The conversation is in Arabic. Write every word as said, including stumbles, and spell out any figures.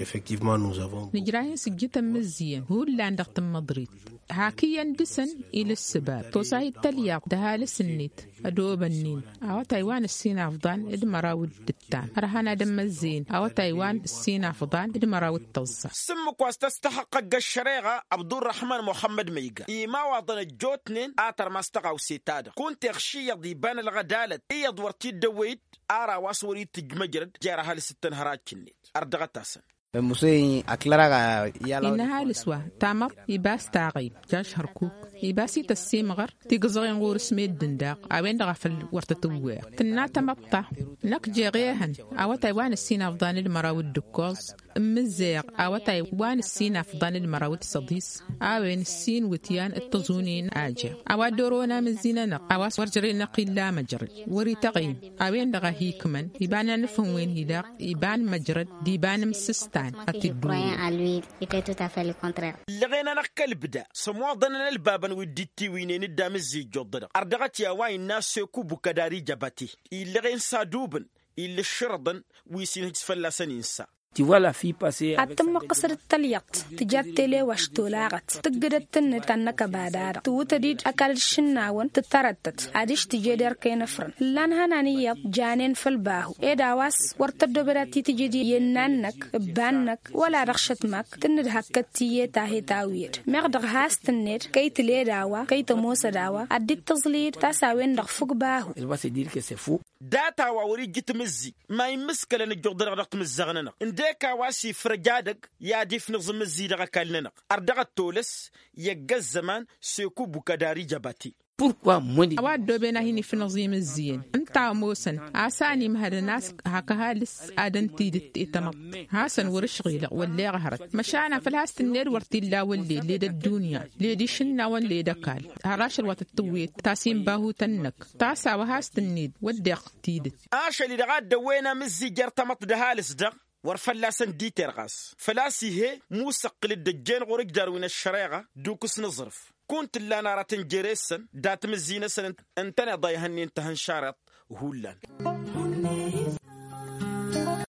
effectivement nous avons نجراين سجيتا مزيان هو اللي عندك تم مدريد هاكيا ندسن إلى السباب توصاي التلياق دهال السنيت أدوب النين أو تايوان السين أفضان إد مراود التان رهانا دم الزين أو تايوان السين أفضان إد مراود توصا سمك واستحقق الشريعة عبد الرحمن محمد ميغا إيما وضن الجوتنين آتر ما استقعوا سيتادا كنت أخشي ديبان الغدالة إيا دورتي الدويد آرا واسوري تجمجرد جارها لستن هراج كنيت أردغتاسن مسوي أكلرا يلا إنها لسوا تامر يباس تاغيب جاش هركوك يباسي تسيمغر تيقزغي نغور سميد دنداق أوين دغفل ورتتوير تنا تمبطا نك جيغيهن أو تايوان السين أفضان المراود دكوز مزيغ أو تايوان السين أفضان المراود صديس أوين السين وتيان التزونين آجا أو دورونا من زيننا أو ورجري نقي لا مجرد وري تغيم أوين دغا هيكمن يبان نفهم وين هيداق يبان مجرد ديبان مسستان لغينا نقل بدا سموضنا البابا وديتي وينين الدامزي جودر أردغت يا واي الناس سيكو بكداري جباتي إلغين سادوبن إلا الشرطن ويسين هتفلسن إنسا أتم قصر التليقت تجاتلي واشتولاغت تقدر تنت أنك بادارة توتديد أكل الشناون تتردت عادش تجدر كينفرن لان هنانية جانين في الباهو إيدا واس ورتدو براتي تجدي ينانك بانك ولا رخشت ماك تند هكتية تاهي تاوير مغدغ هاس تنت كي تلي داوا كي تموس داوا أدي تزليد تاساوين دغفوق باهو داتا ووري جيت مزي ما يمسك لنا جودر رقم الزغننا انديكا واسي فرجادك يا ديف نظم مزي دغا كالنا أردغت تولس يجا الزمان سيكو بكداري جباتي أواد دوبنا هني في نظام الزين أنت موسن عساني مهر الناس هكها لس آدن تيدت إتمط هاسن ورش غيلق واللي غهرت مشانا في الهاست النير ورتي الله واللي ليد الدنيا ليد شنا واللي دكال هراش الوقت التويت تاسين باهو تنك تاسا وهاست النيد ودق تيدت آشا اللي دغاد دوينا مزي جرتمط دهالس دغ ورفلاسن دي ترغاس فلاسي هي موسق للدجين غورك داروين الشريعة دوكس نظرف كنت لا نرى تنجريسن دات مزينة سن انتنا ضيهني انتهن شارط وهولان